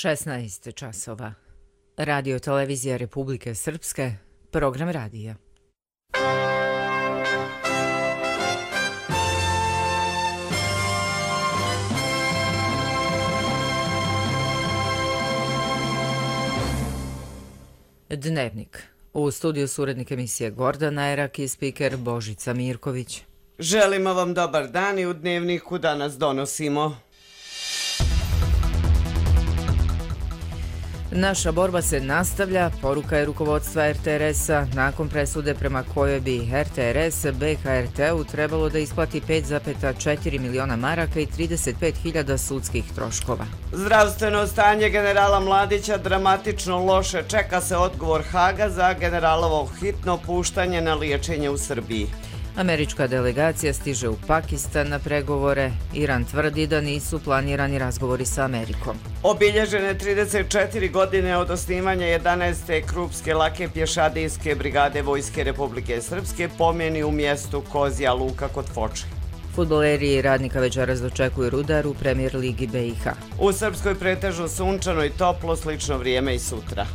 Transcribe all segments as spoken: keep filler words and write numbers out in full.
šesnaest časova. Radio televizija Republike Srpske, program radija. Dnevnik. U studiju su urednik emisije Gordana Erak i spiker Božica Mirković. Želimo vam dobar dan i u Dnevniku danas donosimo. Naša borba se nastavlja, poruka je rukovodstva er te er es-a nakon presude prema kojoj bi er te er es be ha er te-u trebalo da isplati pet zarez četiri miliona maraka i trideset pet hiljada sudskih troškova. Zdravstveno stanje generala Mladića dramatično loše. Čeka se odgovor Haga za generalovo hitno puštanje na liječenje u Srbiji. Američka delegacija stiže u Pakistan na pregovore. Iran tvrdi da nisu planirani razgovori sa Amerikom. Obilježene trideset četiri godine od osnivanja jedanaeste Krupske lake pješadijske brigade Vojske Republike Srpske pomjeni u mjestu Kozja Luka kod Foče. Fudbaleri i Radnika večeras dočekuju Rudar u Premier ligi be i ha. U Srpskoj pretežno sunčano i toplo, slično vrijeme i sutra.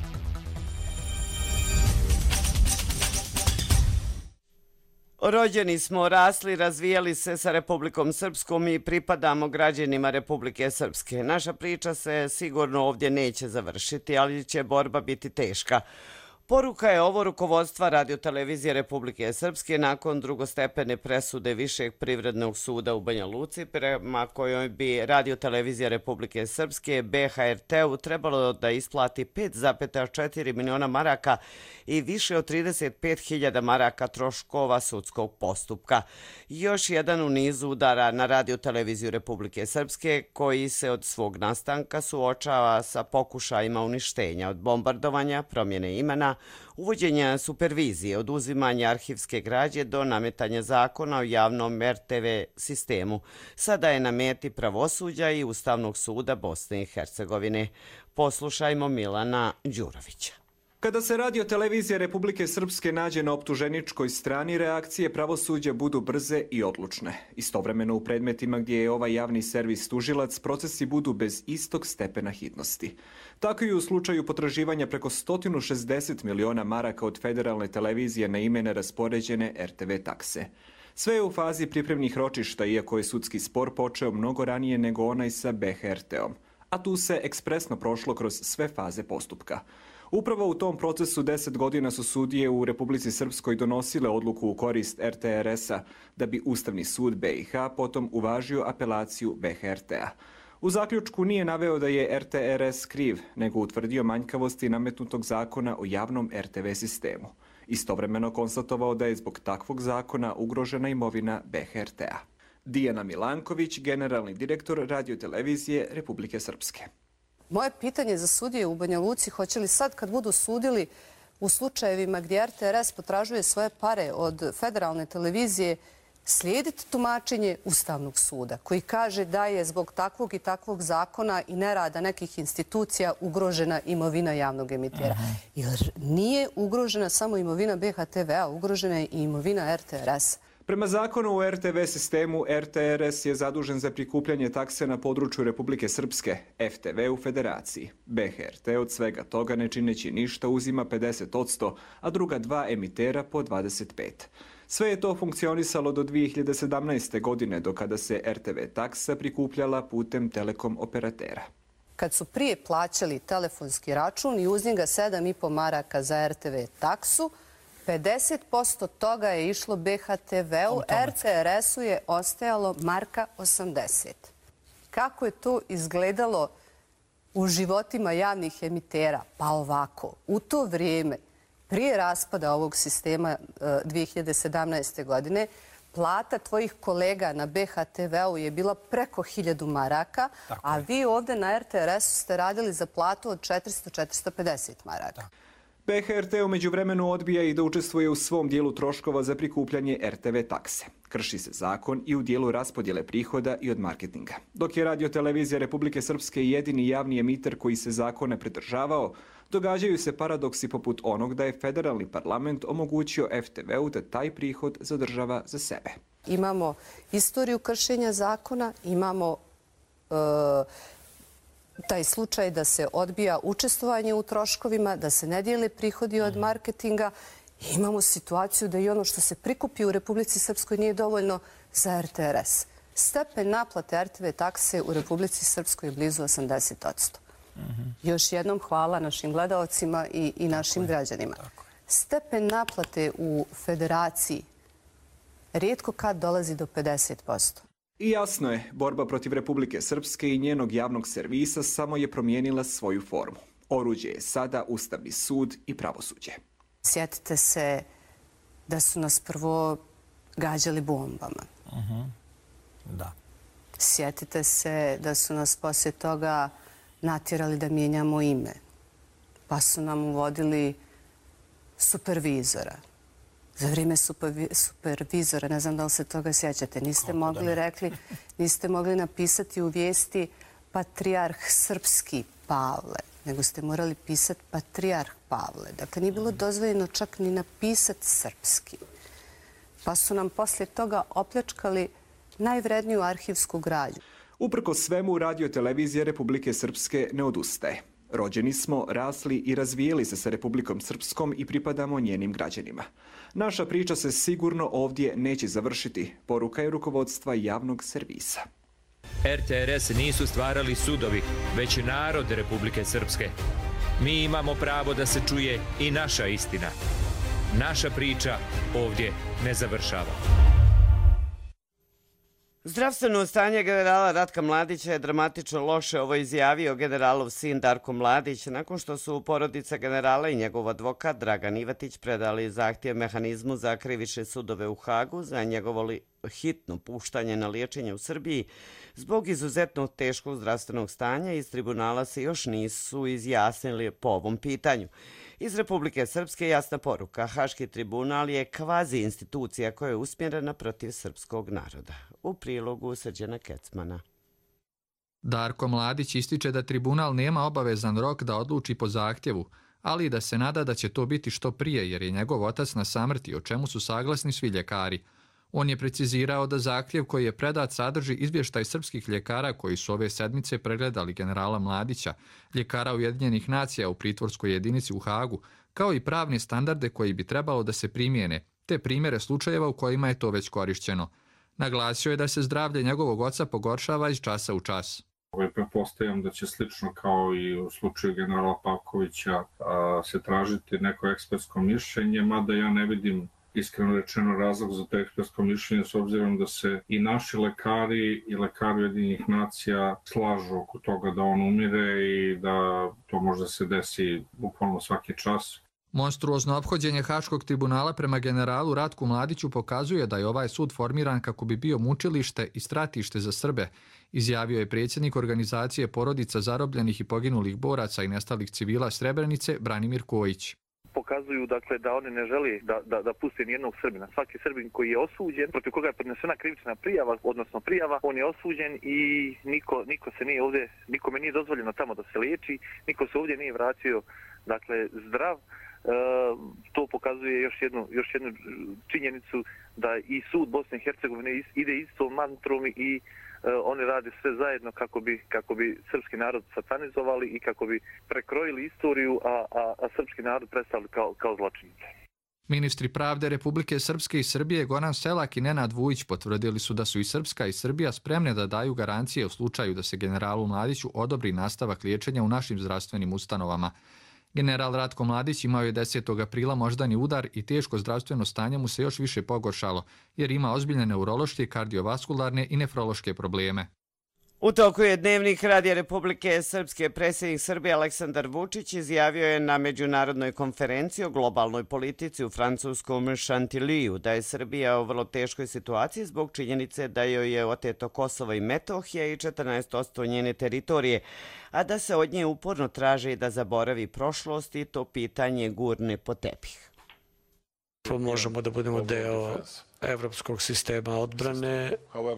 Rođeni smo, rasli, razvijali se sa Republikom Srpskom i pripadamo građanima Republike Srpske. Naša priča se sigurno ovdje neće završiti, ali će borba biti teška. Poruka je ovo rukovodstva radiotelevizije Republike Srpske nakon drugostepene presude Višeg privrednog suda u Banja Luci, prema kojoj bi radiotelevizija Republike Srpske be ha er te-u trebalo da isplati pet zarez četiri miliona maraka i više od trideset pet hiljada maraka troškova sudskog postupka. Još jedan u nizu udara na radioteleviziju Republike Srpske, koji se od svog nastanka suočava sa pokušajima uništenja, od bombardovanja, promjene imena, uvođenja supervizije, oduzimanja arhivske građe do nametanja zakona o javnom er te ve sistemu. Sada je na meti pravosuđa i Ustavnog suda Bosne i Hercegovine. Poslušajmo Milana Đurovića. Kada se radiotelevizija Republike Srpske nađe na optuženičkoj strani, reakcije pravosuđa budu brze i odlučne. Istovremeno u predmetima gdje je ovaj javni servis tužilac, procesi budu bez istog stepena hitnosti. Tako i u slučaju potraživanja preko sto šezdeset miliona maraka od federalne televizije na ime neraspoređene er te ve takse. Sve je u fazi pripremnih ročišta, iako je sudski spor počeo mnogo ranije nego onaj sa be ha er te-om. A tu se ekspresno prošlo kroz sve faze postupka. Upravo u tom procesu deset godina su sudije u Republici Srpskoj donosile odluku u korist er te er es-a, da bi Ustavni sud be i ha potom uvažio apelaciju be ha er te-a. U zaključku nije naveo da je er te er es kriv, nego utvrdio manjkavosti nametnutog zakona o javnom er te ve sistemu. Istovremeno konstatovao da je zbog takvog zakona ugrožena imovina be ha er te-a. Dijana Milanković, generalni direktor radiotelevizije Republike Srpske. Moje pitanje za sudije u Banja Luci, hoće li sad kad budu sudili u slučajevima gdje er te er es potražuje svoje pare od federalne televizije, slijediti tumačenje Ustavnog suda koji kaže da je zbog takvog i takvog zakona i nerada nekih institucija ugrožena imovina javnog emitera. Jer nije ugrožena samo imovina be ha te ve-a, ugrožena je i imovina er te er es-a. Prema zakonu o er te ve sistemu, er te er es je zadužen za prikupljanje takse na području Republike Srpske, ef te ve u Federaciji. be ha er te od svega toga, ne čineći ništa, uzima pedeset posto, a druga dva emitera po dvadeset pet posto. Sve je to funkcionisalo do dvije hiljade sedamnaeste. godine, do kada se er te ve taksa prikupljala putem telekom operatera. Kad su prije plaćali telefonski račun i uz njega sedam i po maraka za er te ve taksu, pedeset posto toga je išlo be ha te ve-u, er te er es-u je ostajalo marka osamdeset. Kako je to izgledalo u životima javnih emitera? Pa ovako, u to vrijeme, prije raspada ovog sistema dvije hiljade sedamnaeste. godine, plata tvojih kolega na be ha te ve-u je bila preko hiljadu maraka, a vi ovdje na er te er es-u ste radili za platu od četiristo do četiristo pedeset maraka. be ha er te u međuvremenu odbija i da učestvuje u svom dijelu troškova za prikupljanje er te ve takse. Krši se zakon i u dijelu raspodjele prihoda i od marketinga. Dok je radiotelevizija Republike Srpske jedini javni emiter koji se zakone pridržavao, događaju se paradoksi poput onog da je federalni parlament omogućio ef te ve-u da taj prihod zadržava za sebe. Imamo istoriju kršenja zakona, imamo uh, taj slučaj da se odbija učestvovanje u troškovima, da se ne dijele prihodi od marketinga. Imamo situaciju da i ono što se prikupi u Republici Srpskoj nije dovoljno za er te er es. Stepen naplate er te ve takse u Republici Srpskoj je blizu osamdeset posto. Još jednom hvala našim gledaocima i, i našim građanima. Stepen naplate u Federaciji rijetko kad dolazi do pedeset posto. I jasno je, borba protiv Republike Srpske i njenog javnog servisa samo je promijenila svoju formu. Oruđe je sada Ustavni sud i pravosuđe. Sjetite se da su nas prvo gađali bombama. Uh-huh. Da. Sjetite se da su nas poslije toga natjerali da mijenjamo ime. Pa su nam uvodili supervizora. Za vrijeme supervi, supervizora, ne znam da li se toga sjećate, niste mogli, rekli, niste mogli napisati u vijesti Patrijarh Srpski Pavle, nego ste morali pisati Patrijarh Pavle. Dakle, nije bilo dozvoljeno čak ni napisati srpski. Pa su nam poslije toga opljačkali najvredniju arhivsku građu. Uprko svemu, Radio-televizija Republike Srpske ne odustaje. Rođeni smo, rasli i razvijeli se sa Republikom Srpskom i pripadamo njenim građanima. Naša priča se sigurno ovdje neće završiti, poruka je rukovodstva javnog servisa. er te er es nisu stvarali sudovi, već narod Republike Srpske. Mi imamo pravo da se čuje i naša istina. Naša priča ovdje ne završava. Zdravstveno stanje generala Ratka Mladića je dramatično loše. Ovo izjavio generalov sin Darko Mladić nakon što su porodica generala i njegov advokat Dragan Ivatić predali zahtjev mehanizmu za krivične sudove u Hagu za njegovo hitno puštanje na liječenje u Srbiji. Zbog izuzetno teškog zdravstvenog stanja iz tribunala se još nisu izjasnili po ovom pitanju. Iz Republike Srpske jasna poruka. Haški tribunal je kvazi institucija koja je usmjerena protiv srpskog naroda. U prilogu Srđana Kecmana. Darko Mladić ističe da tribunal nema obavezan rok da odluči po zahtjevu, ali i da se nada da će to biti što prije jer je njegov otac na samrti, o čemu su saglasni svi ljekari. On je precizirao da zahtjev koji je predat sadrži izvještaj srpskih ljekara koji su ove sedmice pregledali generala Mladića, ljekara Ujedinjenih nacija u pritvorskoj jedinici u Hagu, kao i pravne standarde koji bi trebalo da se primijene, te primjere slučajeva u kojima je to već korišćeno. Naglasio je da se zdravlje njegovog oca pogoršava iz časa u čas. Pretpostavljam da će slično kao i u slučaju generala Pavkovića se tražiti neko ekspertsko mišljenje, mada ja ne vidim iskreno rečeno razlog za to ekspertsko mišljenje s obzirom da se i naši lekari i lekari Ujedinjenih nacija slažu oko toga da on umire i da to možda se desi bukvalno svaki čas. Monstruozno ophođenje Haškog tribunala prema generalu Ratku Mladiću pokazuje da je ovaj sud formiran kako bi bio mučilište i stratište za Srbe, izjavio je predsjednik organizacije porodica zarobljenih i poginulih boraca i nestalih civila Srebrenice Branimir Kojić. Pokazuju dakle da oni ne žele da, da, da puste nijednog Srbina. Svaki Srbin koji je osuđen, protiv koga je podnesena krivična prijava, odnosno prijava, on je osuđen i niko, niko se nije ovdje, nikome nije dozvoljeno tamo da se liječi, niko se ovdje nije vratio dakle zdrav. E, to pokazuje još jednu, još jednu činjenicu da i sud Bosne i Hercegovine ide istom mantrom i oni rade sve zajedno kako bi, kako bi srpski narod satanizovali i kako bi prekrojili istoriju, a, a, a srpski narod predstavili kao, kao zločinice. Ministri pravde Republike Srpske i Srbije Goran Selak i Nenad Vujić potvrdili su da su i Srpska i Srbija spremne da daju garancije u slučaju da se generalu Mladiću odobri nastavak liječenja u našim zdravstvenim ustanovama. General Ratko Mladić imao je desetog aprila moždani udar i teško zdravstveno stanje mu se još više pogoršalo, jer ima ozbiljne neurološke, kardiovaskularne i nefrološke probleme. U toku je Dnevnik Radija Republike Srpske. Predsjednik Srbije Aleksandar Vučić izjavio je na međunarodnoj konferenciji o globalnoj politici u francuskom Chantillyju da je Srbija u vrlo teškoj situaciji zbog činjenice da joj je oteto Kosovo i Metohija i četrnaest posto njene teritorije, a da se od nje uporno traži da zaboravi prošlost i to pitanje gurne po tepih. Možemo da budemo deo evropskog sistema odbrane,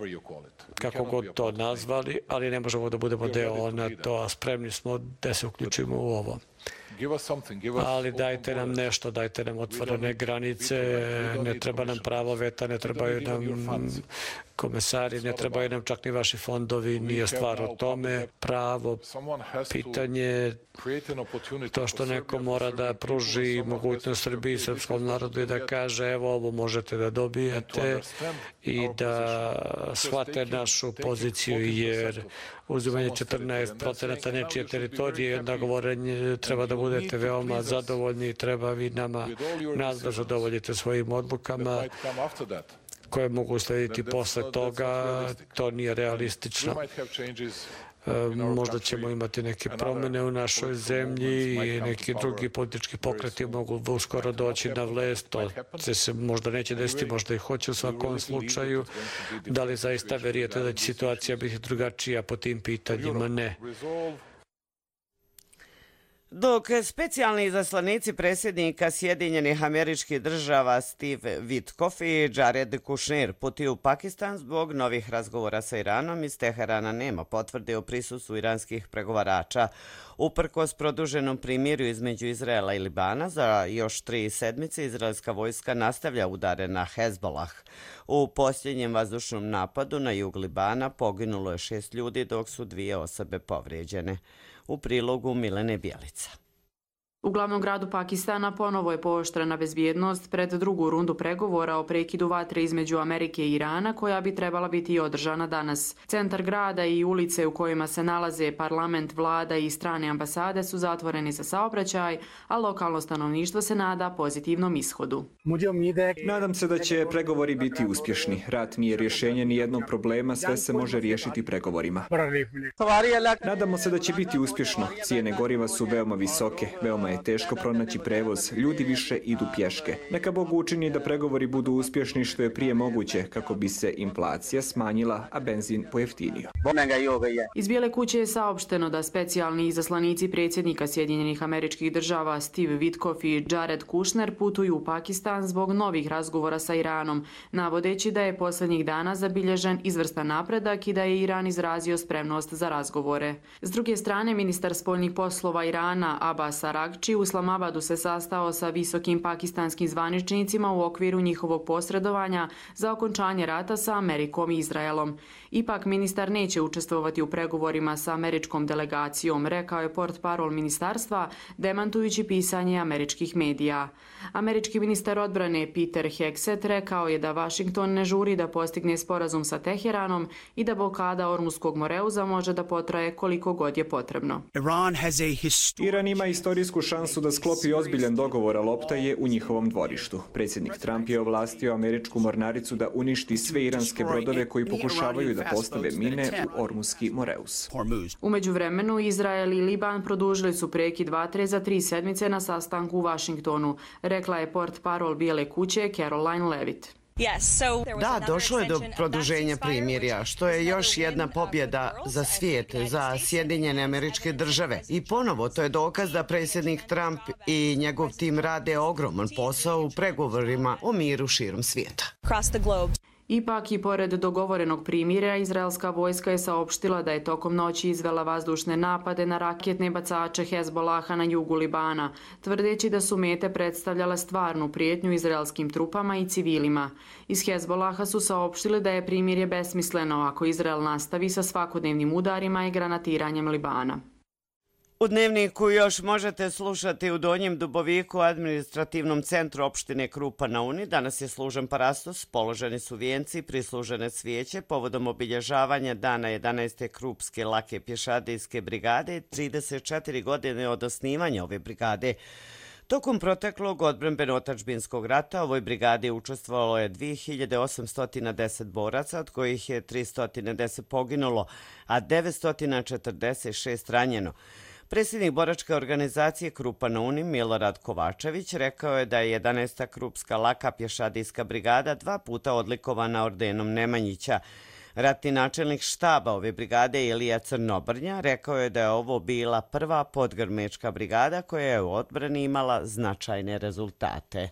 kako god to nazvali, ali ne možemo da budemo deo NATO-a. Spremni smo da se uključimo u ovo. ali dajte nam nešto, dajte nam otvorene granice, ne treba nam pravo veta, ne trebaju nam komesari, ne trebaju nam čak ni vaši fondovi, nije stvar o tome. Pravo pitanje, to što neko mora da pruži mogućnost Srbiji i srpskom narodu i da kaže evo ovo možete da dobijete i da shvate našu poziciju, jer uzimanje četrnaest procenata nečije teritorije, jedno govorenje, treba da budete veoma zadovoljni i treba vi nama nas da zadovoljite svojim odlukama koje mogu slediti posle toga. To nije realistično. Možda ćemo imati neke promene u našoj zemlji i neki drugi politički pokreti mogu uskoro doći na vlast. To se možda neće desiti, možda i hoće u svakom slučaju. Da li zaista verujete da će situacija biti drugačija po tim pitanjima? Ne. Dok specijalni izaslanici predsjednika Sjedinjenih Američkih Država Steve Witkoff i Jared Kushner putuju u Pakistan zbog novih razgovora sa Iranom, iz Teherana nema potvrde o prisustvu iranskih pregovarača. Uprkos produženom primirju između Izraela i Libana, za još tri sedmice izraelska vojska nastavlja udare na Hezbollah. U posljednjem vazdušnom napadu na jug Libana poginulo je šest ljudi, dok su dvije osobe povrijeđene. U prilogu Milene Bjelica. U glavnom gradu Pakistana ponovo je pooštrena bezbjednost pred drugu rundu pregovora o prekidu vatre između Amerike i Irana, koja bi trebala biti održana danas. Centar grada i ulice u kojima se nalaze parlament, vlada i strane ambasade su zatvoreni za saobraćaj, a lokalno stanovništvo se nada pozitivnom ishodu. Nadam se da će pregovori biti uspješni. Rat nije rješenje ni jednog problema, sve se može riješiti pregovorima. Nadamo se da će biti uspješno. Cijene goriva su veoma visoke, veoma je teško pronaći prevoz, ljudi više idu pješke. Neka Bog učini da pregovori budu uspješni što je prije moguće, kako bi se inflacija smanjila, a benzin pojeftinio. Iz Bijele kuće je saopšteno da specijalni izaslanici predsjednika Sjedinjenih Američkih Država Steve Witkoff i Jared Kushner putuju u Pakistan zbog novih razgovora sa Iranom, navodeći da je posljednjih dana zabilježen izvrstan napredak i da je Iran izrazio spremnost za razgovore. S druge strane, ministar spoljnih poslova Irana Abbas Araghči u Islamabadu se sastao sa visokim pakistanskim zvaničnicima u okviru njihovog posredovanja za okončanje rata sa Amerikom i Izraelom. Ipak ministar neće učestvovati u pregovorima sa američkom delegacijom, rekao je portparol ministarstva, demantujući pisanje američkih medija. Američki ministar odbrane Peter Hegseth rekao je da Washington ne žuri da postigne sporazum sa Teheranom i da blokada Ormuskog moreuza može da potraje koliko god je potrebno. Iran ima istorijsku šansu da sklopi ozbiljan dogovor, a lopta je u njihovom dvorištu. Predsjednik Trump je ovlastio američku mornaricu da uništi sve iranske brodove koji pokušavaju da postave mine u Ormuski moreus. U međuvremenu, Izrael i Liban produžili su prekid vatre za tri sedmice na sastanku u Washingtonu, rekla je portparol Bijele kuće Caroline Levitt. Da, došlo je do produženja primirja, što je još jedna pobjeda za svijet, za Sjedinjene Američke Države. I ponovo to je dokaz da predsjednik Trump i njegov tim rade ogroman posao u pregovorima o miru širom svijeta. Ipak i pored dogovorenog primirja, izraelska vojska je saopštila da je tokom noći izvela vazdušne napade na raketne bacače Hezbolaha na jugu Libana, tvrdeći da su mete predstavljale stvarnu prijetnju izraelskim trupama i civilima. Iz Hezbolaha su saopštili da je primirje besmisleno ako Izrael nastavi sa svakodnevnim udarima i granatiranjem Libana. U Dnevniku još možete slušati u Donjem Duboviku, administrativnom centru opštine Krupa na Uni. Danas je služen parastos, položeni su vijenci, prislužene cvijeće povodom obilježavanja dana jedanaeste Krupske lake pješadijske brigade, trideset četiri godine od osnivanja ove brigade. Tokom proteklog odbrambeno-otadžbinskog rata ovoj brigadi učestvovalo je dvije hiljade osamsto deset boraca, od kojih je tristo deset poginulo, a devetsto četrdeset šest ranjeno. Predsjednik boračke organizacije Krupa na Uni, Milorad Kovačević, rekao je da je jedanaesta Krupska laka pješadijska brigada dva puta odlikovana ordenom Nemanjića. Ratni načelnik štaba ove brigade Ilija Crnobrnja rekao je da je ovo bila prva podgrmečka brigada koja je u odbrani imala značajne rezultate.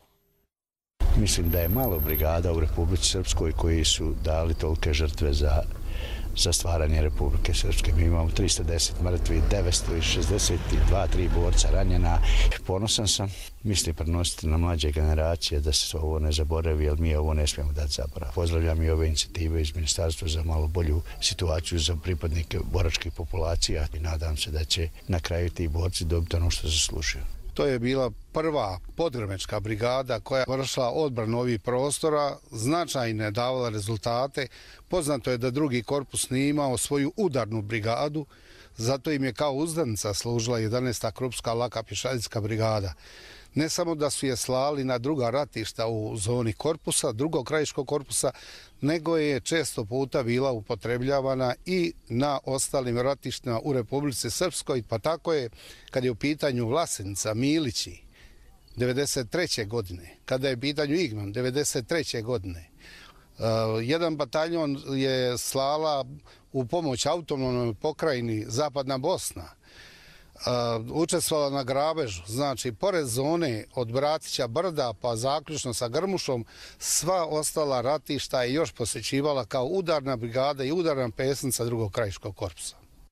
Mislim da je malo brigada u Republici Srpskoj koji su dali tolike žrtve za, za stvaranje Republike Srpske. Mi imamo tristo deset mrtvih, devetsto šezdeset dva tri borca ranjena. Ponosan sam, mislim prenositi na mlađe generacije da se ovo ne zaboravi, jer mi ovo ne smijemo dati zaborav. Pozdravljam i ove inicijative iz Ministarstva za malo bolju situaciju za pripadnike boračkih populacija i nadam se da će na kraju ti borci dobiti ono što zaslužuju. To je bila prva podgrmečka brigada koja je vršila odbranu ovih prostora, značajne davala rezultate. Poznato je da drugi korpus nije imao svoju udarnu brigadu, zato im je kao uzdanica služila jedanaesta Krupska laka pješadijska brigada. Ne samo da su je slali na druga ratišta u zoni korpusa, drugog krajiškog korpusa, nego je često puta bila upotrebljavana i na ostalim ratištima u Republici Srpskoj, pa tako je, kad je u pitanju Vlasenica, Milići, devedeset treće godine, kada je u pitanju Igman, devedeset treće godine, jedan bataljon je slala u pomoć autonomnoj pokrajini Zapadna Bosna, učestvovala na grabežu, znači pored zone od Bratića brda pa zaključno sa Grmušom, sva ostala ratišta je još posjećivala kao udarna brigada i udarna pesnica drugog krajiškog korpusa.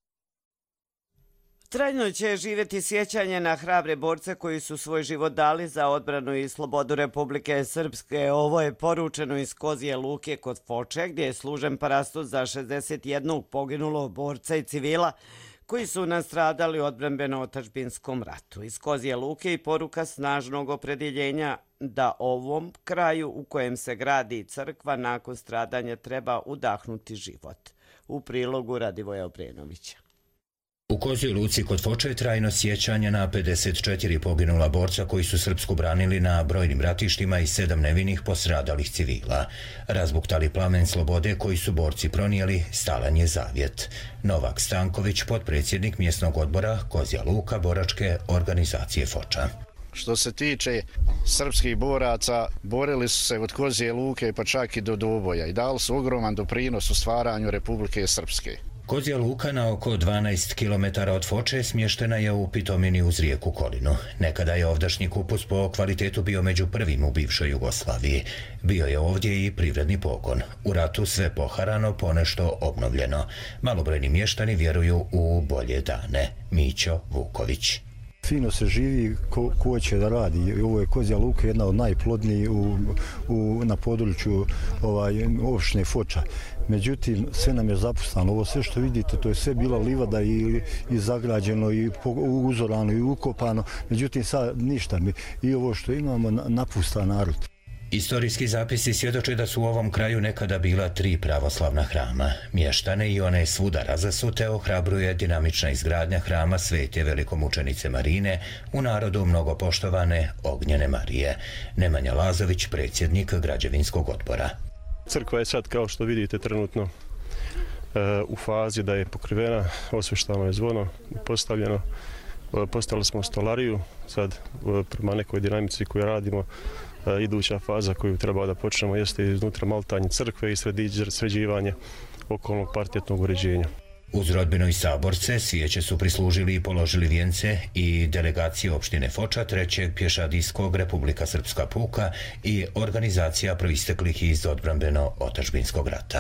Trajno će živjeti sjećanje na hrabre borce koji su svoj život dali za odbranu i slobodu Republike Srpske. Ovo je poručeno iz Kozije luke kod Foče, gdje je služen parastos za šezdeset jednog poginulo borca i civila koji su nastradali u odbrambeno-otadžbinskom ratu. Iz Kozije luke i poruka snažnog opredjeljenja da ovom kraju u kojem se gradi crkva nakon stradanja treba udahnuti život. U prilogu Radivoja Obrenovića. U Kozijoj luci kod Foče je trajno sjećanje na pedeset četiri poginula borca koji su Srpsku branili na brojnim ratištima i sedam nevinih postradalih civila. Razbuktali plamen slobode koji su borci pronijeli, stalan je zavjet. Novak Stanković, potpredsjednik mjesnog odbora Kozija luka boračke organizacije Foča. Što se tiče srpskih boraca, borili su se od Kozije luke pa čak i do Doboja i dali su ogroman doprinos u stvaranju Republike Srpske. Kozija luka na oko dvanaest kilometara od Foče smještena je u pitomini uz rijeku Kolinu. Nekada je ovdašnji kupus po kvalitetu bio među prvim u bivšoj Jugoslaviji. Bio je ovdje i privredni pogon. U ratu sve poharano, ponešto obnovljeno. Malobrojni mještani vjeruju u bolje dane. Mićo Vuković. Fino se živi, ko, ko će da radi. Ovo je Kozija luka, jedna od najplodnijih u, u, na području ovaj, opštine Foča. Međutim, sve nam je zapustano. Ovo sve što vidite, to je sve bila livada i, i zagrađeno, i uzorano, i ukopano. Međutim, sad ništa. I ovo što imamo, napusta narod. Istorijski zapisi svjedoče da su u ovom kraju nekada bila tri pravoslavna hrama. Mještane i one svuda razasute ohrabruje dinamična izgradnja hrama Svete velikomučenice Marine, u narodu mnogo poštovane Ognjene Marije. Nemanja Lazović, predsjednik građevinskog odbora. Crkva je sad, kao što vidite, trenutno u fazi da je pokrivena, osveštano je zvono, postavljeno. Postavili smo stolariju, sad prema nekoj dinamici koju radimo, iduća faza koju treba da počnemo jeste iznutra maltanje crkve i sređivanje okolnog parketnog uređenja. Uz rodbinu i saborce svijeće su prislužili i položili vijence i delegacije opštine Foča, trećeg pješadijskog Republika Srpska puka i organizacija proisteklih iz odbrambeno-otadžbinskog rata.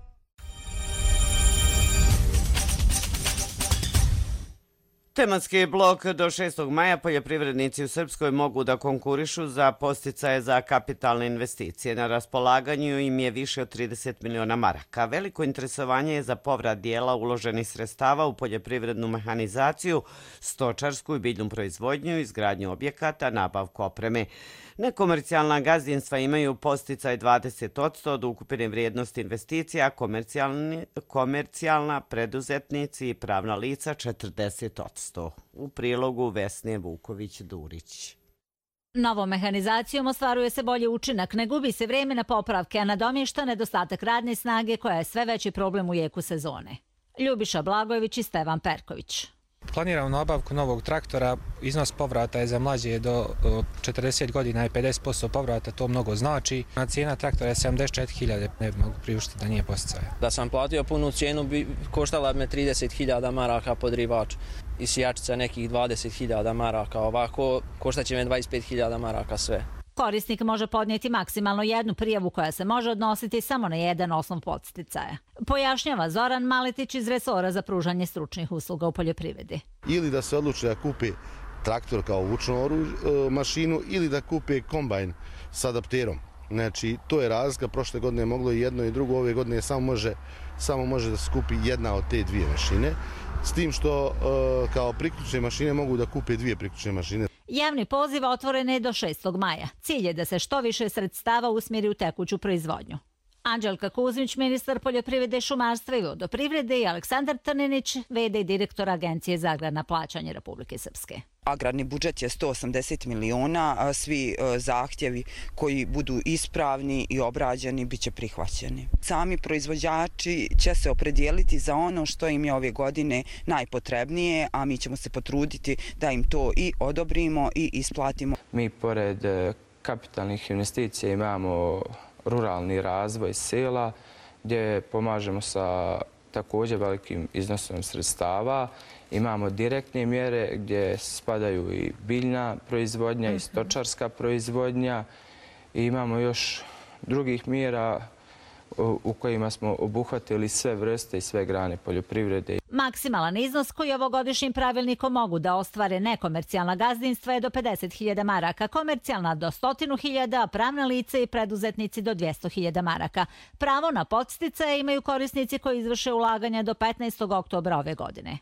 Tematski blok do šestog maja poljoprivrednici u Srpskoj mogu da konkurišu za podsticaje za kapitalne investicije. Na raspolaganju im je više od trideset miliona maraka. Veliko interesovanje je za povrat dijela uloženih sredstava u poljoprivrednu mehanizaciju, stočarsku i biljnu proizvodnju, izgradnju objekata, nabavku opreme. Nekomercijalna gazdinstva imaju podsticaj dvadeset posto od ukupne vrijednosti investicija, komercijalna, preduzetnici i pravna lica četrdeset posto. U prilogu Vesne Vuković-Durić. Novom mehanizacijom ostvaruje se bolji učinak, ne gubi se vreme na popravke, a nadomješta nedostatak radne snage koja je sve veći problem u jeku sezone. Ljubiša Blagojević i Stevan Perković. Planiramo nabavku novog traktora, iznos povrata je za mlađe do četrdeset godina i pedeset posto povrata, to mnogo znači. Cijena traktora je sedamdeset četiri hiljade, ne bi mogu priuštiti da nije posticaja. Da sam platio punu cijenu bi koštala me trideset hiljada maraka podrivač i sijačica nekih dvadeset hiljada maraka, ovako koštat će me dvadeset pet hiljada maraka sve. Korisnik može podnijeti maksimalno jednu prijavu koja se može odnositi samo na jedan osnov podsticaja. Pojašnjava Zoran Maletić iz resora za pružanje stručnih usluga u poljoprivredi. Ili da se odluči da kupi traktor kao vučnu mašinu ili da kupi kombajn s adapterom. Znači, to je razlika. Prošle godine je moglo i jedno i drugo, ove godine samo može, samo može da se kupi jedna od te dvije mašine. S tim što kao priključne mašine mogu da kupe dvije priključne mašine. Javni poziv otvoren je do šestog maja. Cilj je da se što više sredstava usmjeri u tekuću proizvodnju. Anđelka Kuzmić, ministar poljoprivrede, šumarstva i vodoprivrede, i Aleksandar Trninić, ve de i direktor Agencije za agrarna plaćanja Republike Srpske. Agrarni budžet je sto osamdeset miliona, a svi zahtjevi koji budu ispravni i obrađeni bit će prihvaćeni. Sami proizvođači će se opredijeliti za ono što im je ove godine najpotrebnije, a mi ćemo se potruditi da im to i odobrimo i isplatimo. Mi pored kapitalnih investicija imamo ruralni razvoj sela gdje pomažemo sa također velikim iznosom sredstava. Imamo direktne mjere gdje spadaju i biljna proizvodnja i stočarska proizvodnja. I imamo još drugih mjera u kojima smo obuhvatili sve vrste i sve grane poljoprivrede. Maksimalan iznos koji ovogodišnjim pravilnikom mogu da ostvare nekomercijalna gazdinstva je do pedeset hiljada maraka, komercijalna do sto hiljada, a pravna lica i preduzetnici do dvjesto hiljada maraka. Pravo na podsticaje imaju korisnici koji izvrše ulaganja do petnaestog oktobra ove godine.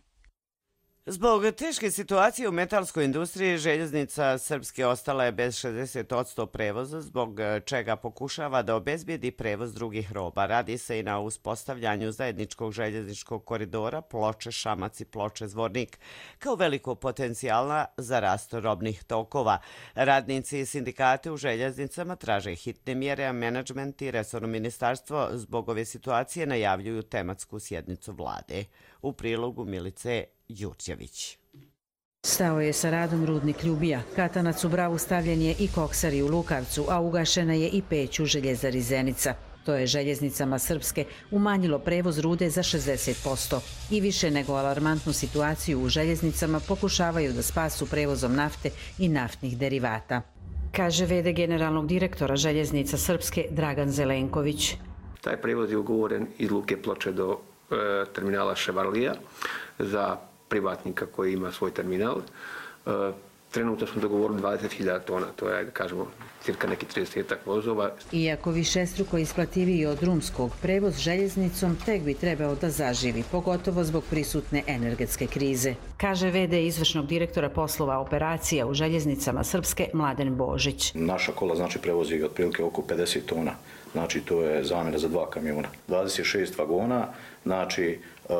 Zbog teške situacije u metalskoj industriji, Željeznica Srpske ostala je bez šezdeset posto prevoza, zbog čega pokušava da obezbijedi prevoz drugih roba. Radi se i na uspostavljanju zajedničkog željezničkog koridora Ploče-Šamac i Ploče-Zvornik, kao veliko potencijala za rast robnih tokova. Radnici i sindikati u željeznicama traže hitne mjere, a menadžment i resorno ministarstvo zbog ove situacije najavljuju tematsku sjednicu vlade. U prilogu Milice Đurđević. Stao je sa radom rudnik Ljubija. Katanac u Bravu stavljen je i koksari u Lukavcu, a ugašena je i peć u željezari Zenica. To je Željeznicama Srpske umanjilo prevoz rude za šezdeset posto. I više nego alarmantnu situaciju u željeznicama pokušavaju da spasu prevozom nafte i naftnih derivata. Kaže ve de generalnog direktora Željeznica Srpske Dragan Zelenković. Taj prevoz je ugovoren iz Luke Ploče do e, terminala Ševarlija za privatnika koji ima svoj terminal. E, trenutno smo dogovorili dvadeset hiljada tona, to je, da kažemo, cirka neki trideset vozova. Iako višestruko isplativiji od drumskog, prevoz željeznicom tek bi trebao da zaživi, pogotovo zbog prisutne energetske krize. Kaže ve de izvršnog direktora poslova operacija u Željeznicama Srpske Mladen Božić. Naša kola znači prevozi otprilike oko pedeset tona, znači to je zamjena za dva kamiona. dvadeset šest vagona, znači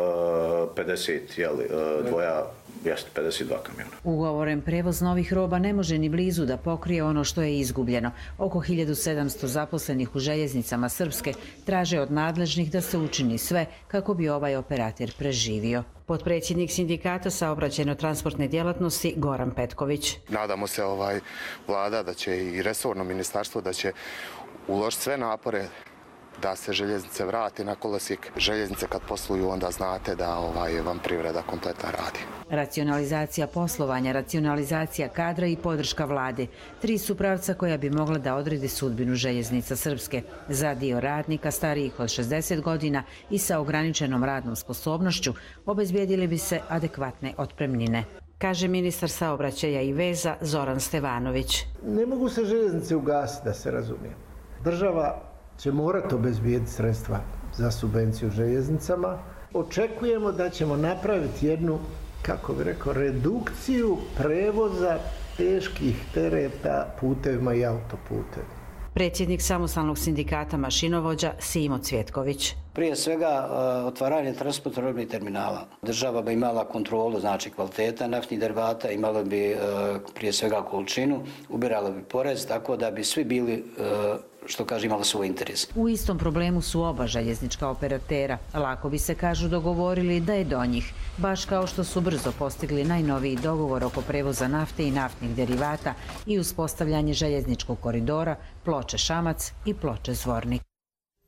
pedeset, jel, dvoja, jeste, pedeset dva kamiona. Ugovoren prevoz novih roba ne može ni blizu da pokrije ono što je izgubljeno. Oko hiljadu sedamsto zaposlenih u Željeznicama Srpske traže od nadležnih da se učini sve kako bi ovaj operater preživio. Potpredsjednik sindikata saobraćajno-transportne djelatnosti Goran Petković. Nadamo se ovaj vlada da će i resorno ministarstvo da će uložiti sve napore da se željeznice vrati na kolosijek. Željeznice kad posluju onda znate da ovaj vam privreda kompletna radi. Racionalizacija poslovanja, racionalizacija kadra i podrška vlade. Tri su pravca koja bi mogla da odredi sudbinu Željeznica Srpske. Za dio radnika starijih od šezdeset godina i sa ograničenom radnom sposobnošću obezbijedili bi se adekvatne otpremnine. Kaže ministar saobraćaja i veza Zoran Stevanović. Ne mogu se željeznice ugasiti, da se razumije. Država će morati obezbijediti sredstva za subvenciju željeznicama. Očekujemo da ćemo napraviti jednu, kako bi rekao, redukciju prevoza teških tereta putevima i autoputevima. Predsjednik samostalnog sindikata mašinovođa Simo Cvjetković. Prije svega otvaranje transportno robnih terminala. Država bi imala kontrolu, znači kvaliteta naftnih derivata, imala bi prije svega količinu, ubirala bi porez, tako da bi svi bili, što kaže, imali svoj interes. U istom problemu su oba željeznička operatera. Lako bi se, kažu, dogovorili da je do njih, baš kao što su brzo postigli najnoviji dogovor oko prevoza nafte i naftnih derivata i uspostavljanje željezničkog koridora Ploče-Šamac i Ploče-Zvornik.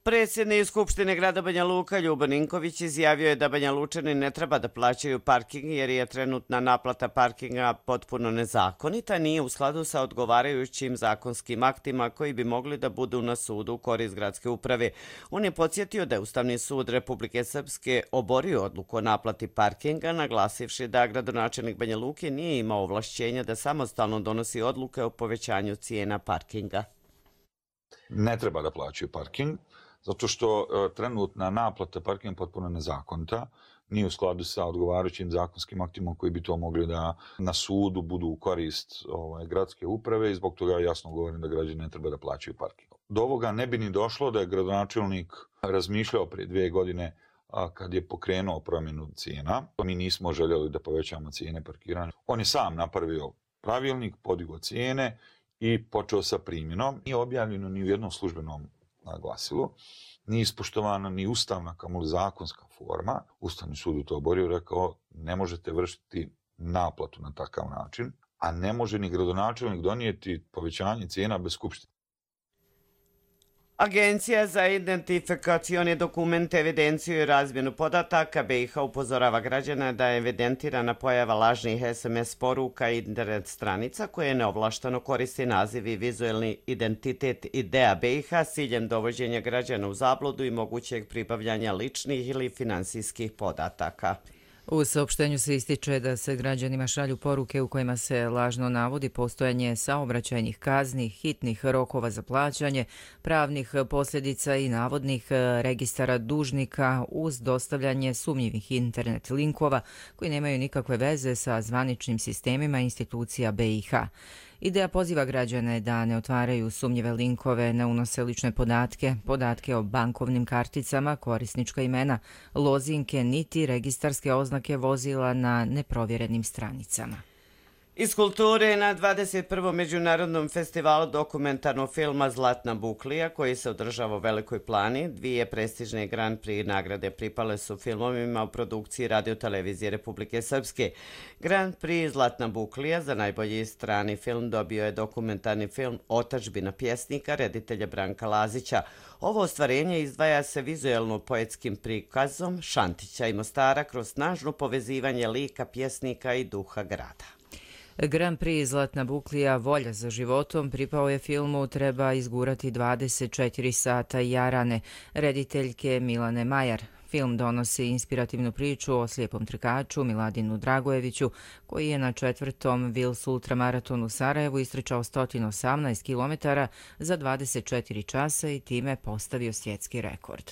Predsjednik Skupštine grada Banja Luka Ljubo Ninković izjavio je da Banja Lučani ne treba da plaćaju parking jer je trenutna naplata parkinga potpuno nezakonita, nije u skladu sa odgovarajućim zakonskim aktima koji bi mogli da budu na sudu u korist gradske uprave. On je podsjetio da je Ustavni sud Republike Srpske oborio odluku o naplati parkinga, naglasivši da gradonačelnik Banja Luke nije imao ovlašćenja da samostalno donosi odluke o povećanju cijena parkinga. Ne treba da plaćaju parking, zato što e, trenutna naplata parkinga potpuno nezakonita, nije u skladu sa odgovarajućim zakonskim aktima koji bi to mogli da na sudu budu u korist ovaj, gradske uprave i zbog toga jasno govorim da građani ne treba da plaćaju parking. Do ovoga ne bi ni došlo da je gradonačelnik razmišljao prije dvije godine a, kad je pokrenuo promjenu cijena. Mi nismo željeli da povećamo cijene parkiranja. On je sam napravio pravilnik, podigao cijene i počeo sa primjenom. Nije objavljeno ni u jednom službenom glasilu, nije ispoštovana ni ustavna kamoli zakonska forma. Ustavni sud u to oborio, rekao ne možete vršiti naplatu na takav način, a ne može ni gradonačelnik donijeti povećanje cijena bez skupštine. Agencija za identifikacioni dokument, evidenciju i razmjenu podataka B i H upozorava građana da je evidentirana pojava lažnih es em es poruka i internet stranica koje neovlašteno koristi naziv i vizuelni identitet I D A B i H s ciljem dovođenja građana u zabludu i mogućeg pribavljanja ličnih ili finansijskih podataka. U saopštenju se ističe da se građanima šalju poruke u kojima se lažno navodi postojanje saobraćajnih kazni, hitnih rokova za plaćanje, pravnih posljedica i navodnih registara dužnika uz dostavljanje sumnjivih internet linkova koji nemaju nikakve veze sa zvaničnim sistemima institucija B i H. Ideja poziva građane da ne otvaraju sumnjive linkove, ne unose lične podatke, podatke o bankovnim karticama, korisnička imena, lozinke, niti registarske oznake vozila na neprovjerenim stranicama. Iz kulture na dvadeset prvom Međunarodnom festivalu dokumentarnog filma Zlatna buklija, koji se održava u Velikoj Plani, dvije prestižne Grand Prix nagrade pripale su filmovima u produkciji Radio-televizije Republike Srpske. Grand Prix Zlatna buklija za najbolji strani film dobio je dokumentarni film Otadžbina pjesnika reditelja Branka Lazića. Ovo ostvarenje izdvaja se vizuelno-poetskim prikazom Šantića i Mostara kroz snažno povezivanje lika pjesnika i duha grada. Grand Prix Zlatna buklija Volja za životom pripao je filmu Treba izgurati dvadeset četiri sata jarane, rediteljke Milane Majar. Film donosi inspirativnu priču o slijepom trkaču Miladinu Dragojeviću, koji je na četvrtom Wils ultramaratonu u Sarajevu istrčao sto osamnaest kilometara za dvadeset četiri časa i time postavio svjetski rekord.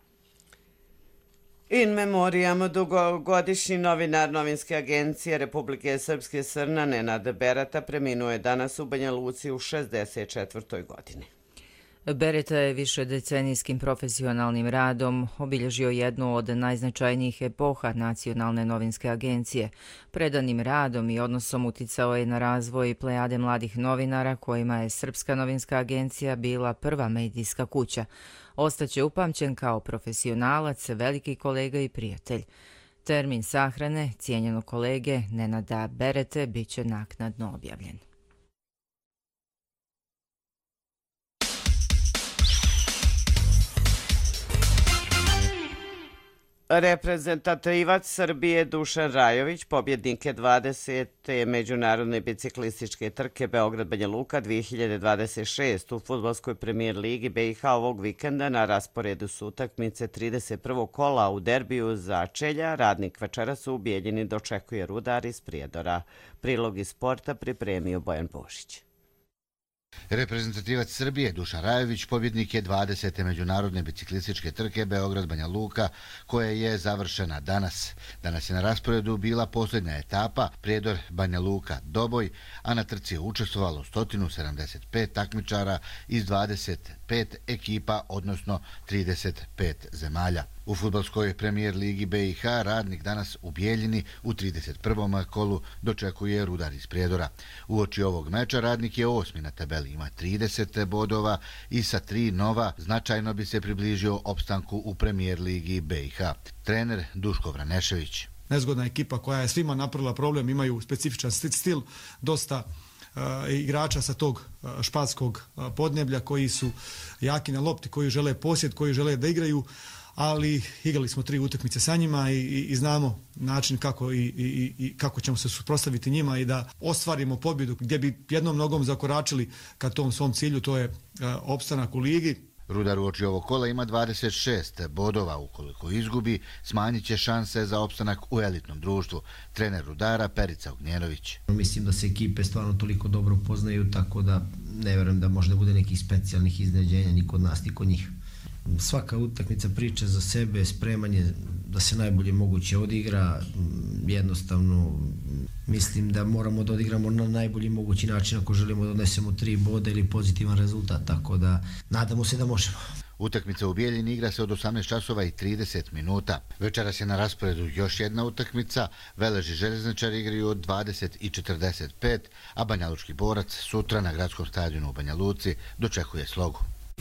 In memoriam dugogodišnji novinar novinske agencije Republike Srpske Srna Nenad Bereta preminuo je danas u Banja Luci u šezdeset četvrtoj godini. Bereta je višedecenijskim profesionalnim radom obilježio jednu od najznačajnijih epoha Nacionalne novinske agencije. Predanim radom i odnosom uticao je na razvoj plejade mladih novinara kojima je Srpska novinska agencija bila prva medijska kuća. Ostaće upamćen kao profesionalac, veliki kolega i prijatelj. Termin sahrane cijenjenog kolege Nenada Berete bit će naknadno objavljen. Reprezentativac Srbije Dušan Rajović, pobjednik je dvadesete međunarodne biciklističke trke Beograd-Banja Luka dvije hiljade dvadeset šeste u fudbalskoj premijer ligi B i H ovog vikenda. Na rasporedu su utakmice trideset prvog kola u derbiju za Čelja. Radnik večeras u Bijeljini dočekuje Rudar iz Prijedora. Prilog iz sporta pripremio Bojan Božić. Reprezentativac Srbije Dušan Rajović pobjednik je dvadesete međunarodne biciklističke trke Beograd-Banja Luka, koja je završena danas. Danas je na rasporedu bila posljednja etapa Prijedor Banja Luka-Doboj, a na trci je učestvovalo sto sedamdeset pet takmičara iz dvadeset pet ekipa, odnosno trideset pet zemalja. U fudbalskoj premijer ligi B i H Radnik danas u Bijeljini u trideset prvom kolu dočekuje Rudar iz Prijedora. Uoči ovog meča Radnik je osmi na tabeli, ima trideset bodova i sa tri nova značajno bi se približio opstanku u premijer ligi B i H. Trener Duško Vranešević. Nezgodna ekipa koja je svima napravila problem, imaju specifičan stil, dosta igrača sa tog špatskog podneblja koji su jaki na lopti, koji žele posjed, koji žele da igraju, ali igrali smo tri utakmice sa njima i, i, i znamo način kako, i, i, i kako ćemo se suprotstaviti njima i da ostvarimo pobjedu gdje bi jednom nogom zakoračili ka tom svom cilju, to je opstanak u ligi. Rudar uoči ovog kola ima dvadeset šest bodova. Ukoliko izgubi, smanjit će šanse za opstanak u elitnom društvu. Trener Rudara Perica Ognjenović. Mislim da se ekipe stvarno toliko dobro poznaju, tako da ne vjerujem da možda bude nekih specijalnih iznenađenja ni kod nas, ni kod njih. Svaka utakmica priča za sebe, spremanje da se najbolje moguće odigra. Jednostavno mislim da moramo da odigramo na najbolji mogući način ako želimo da odnesemo tri boda ili pozitivan rezultat, tako da nadamo se da možemo. Utakmica u Bijeljini igra se od osamnaest časova i trideset minuta. Večeras je na rasporedu još jedna utakmica. Veleži željezničari igraju od dvadeset i četrdeset pet, a Banjalučki borac sutra na gradskom stadionu u Banja Luci dočekuje Slogu.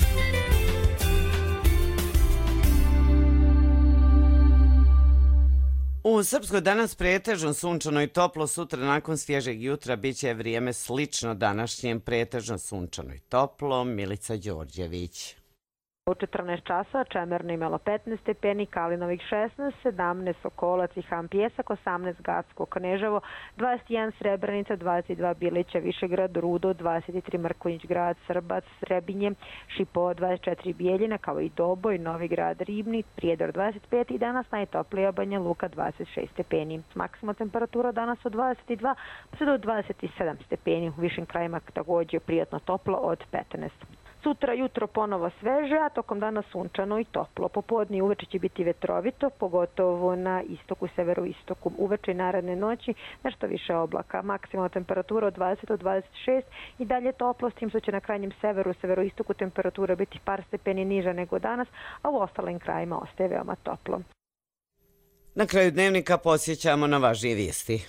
U Srpskoj danas pretežno sunčano i toplo, sutra nakon svježeg jutra bit će vrijeme slično današnjem, pretežno sunčano i toplo. Milica Đorđević. U četrnaest časa Čemerno imalo petnaest stepeni, Kalinovik šesnaest, sedamnaest Sokolac i Han Pjesak, osamnaest Gacko Kneževo, dvadeset jedan Srebrenica, dvadeset dva Bilića, Višegrad, Rudo, dvadeset tri Mrkonjić Grad, Srbac, Srebinje, Šipo, dvadeset četiri Bijeljina, kao i Doboj, Novi Grad, Ribnik, Prijedor dvadeset pet i danas najtoplija Banja Luka dvadeset šest stepeni. Maksima temperatura danas od dvadeset dva pa do dvadeset sedam stepeni, u višim krajima također prijatno toplo od petnaest. Sutra jutro ponovo sveže, a tokom dana sunčano i toplo. Popodne i uveče će biti vetrovito, pogotovo na istoku, severu istoku. Uveče i naredne noći nešto više oblaka. Maksimalna temperatura od dvadeset do dvadeset šest i dalje toplo, s tim što će na krajnjem severu, severoistoku temperatura biti par stepeni niža nego danas, a u ostalim krajima ostaje veoma toplo. Na kraju dnevnika posjećamo na važnije vijesti.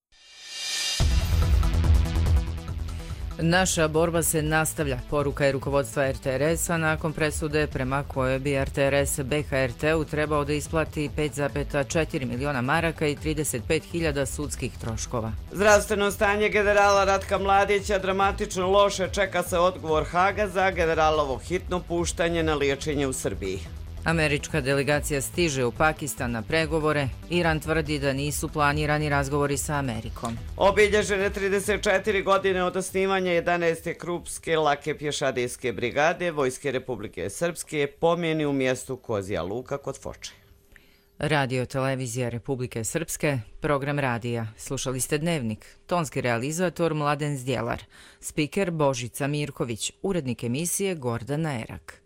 Naša borba se nastavlja, poruka je rukovodstva R T R S-a nakon presude prema kojoj bi R T R S B H R T-u trebao da isplati pet zarez četiri miliona maraka i trideset pet hiljada sudskih troškova. Zdravstveno stanje generala Ratka Mladića dramatično loše, čeka se odgovor Haga za generalovo hitno puštanje na liječenje u Srbiji. Američka delegacija stiže u Pakistan na pregovore. Iran tvrdi da nisu planirani razgovori sa Amerikom. Obilježene trideset četiri godine od osnivanja jedanaeste Krupske lake pješadijske brigade Vojske Republike Srpske, pomjeni u mjestu Kozja Luka kod Foče. Radio televizija Republike Srpske, program radija. Slušali ste Dnevnik. Tonski realizator Mladen Zdjelar. Spiker Božica Mirković. Urednik emisije Gordana Erak.